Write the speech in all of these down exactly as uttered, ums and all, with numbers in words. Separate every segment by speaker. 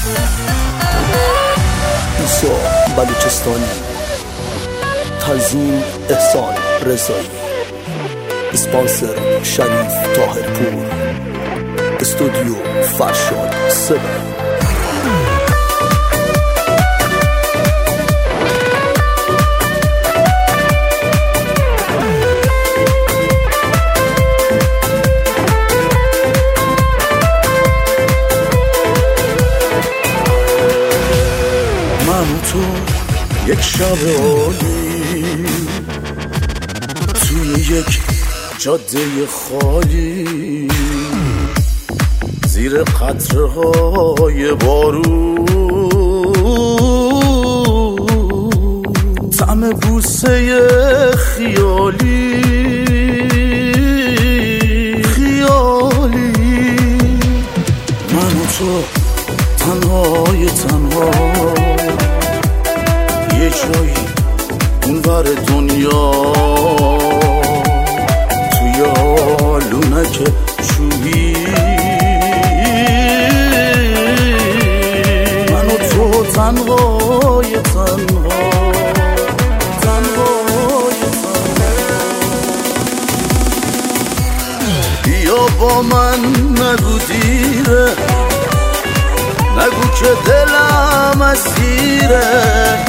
Speaker 1: موسی بلوچستانی، تنظیم احسان رضایی، اسپانسر شریف طاهرپور، استودیو فرشاد سبن.
Speaker 2: تو یک شب عالی توی یک جاده خالی، زیر قطره های بارون، طعم بوسه خیالی خیالی، من و تو تنهای تنها یه جایی اونور دنیا، توی آلونک چوبی، من و تو تنهای تنها تنهای تنها. بیا با من نگو دیره، نگو که دلم اسیره،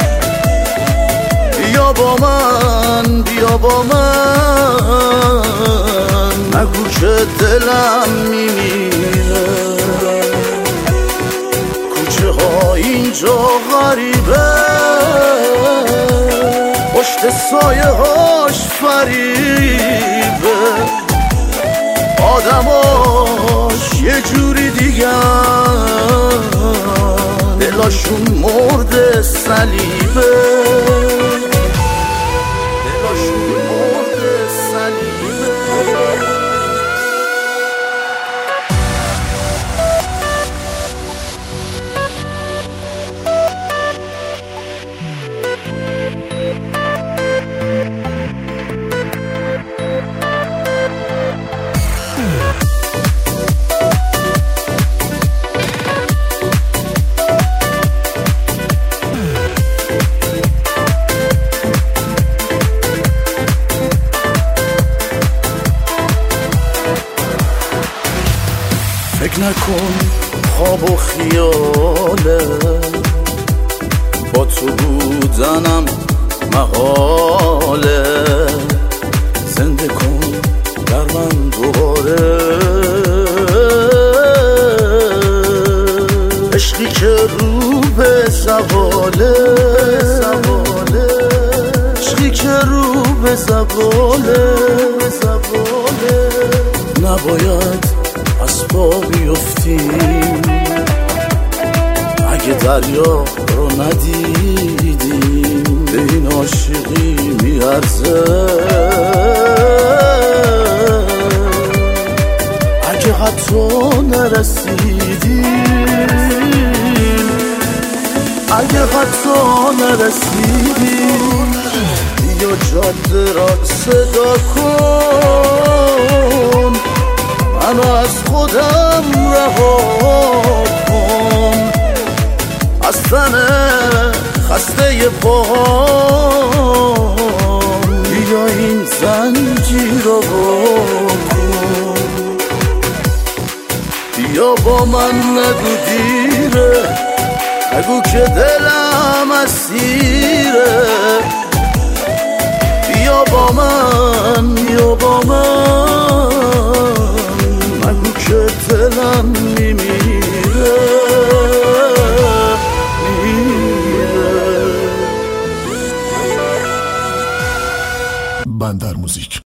Speaker 2: بیا با من بیا با من، نگو که دلم میمیره. کوچه ها اینجا غریبه، پشت سایه هاش فریبه، آدماش یه جوری دیگه، دلاشون مرد صلیبه. فکر نکن خواب و خیاله، با تو بودنم محاله، زنده کن در من دوباره، عشقی که رو به زواله، عشقی که رو به زواله، نباید از پا بیفتیم اگه دریا رو ندیدیم، به این عاشقی میارزه اگه حتی نرسیدیم، اگه حتی نرسیدیم. یا جاده را صدا کن، منو از خودم رها کن، از تن خسته پاهام بیا این زنجیر رو بکن. بیا با من نگو دیره، نگو که دلم اسیره، بیا با من بیا با من، نگو که دلم میمیره میمیره.
Speaker 3: بندر موزیک.